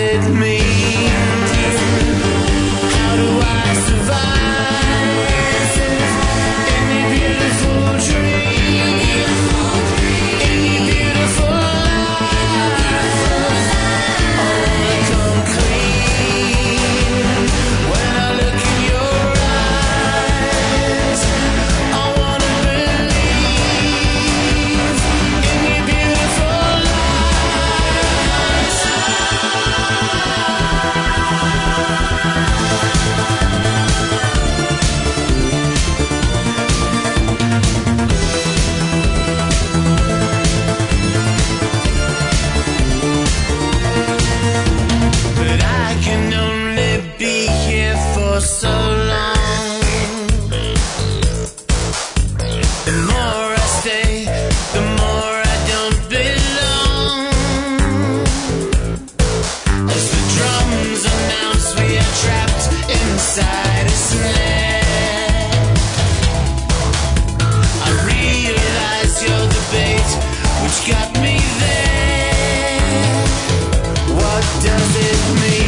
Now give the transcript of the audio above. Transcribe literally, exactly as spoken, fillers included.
it mean? How do I survive in your beautiful dream? In your beautiful life, I wanna come clean when I look in your eyes. I wanna believe in your beautiful lies. But I can only be here for so long. The more I stay, the more I don't belong. As the drums announce we are trapped inside a snare, I realize you're the bait which got me there. What does it mean?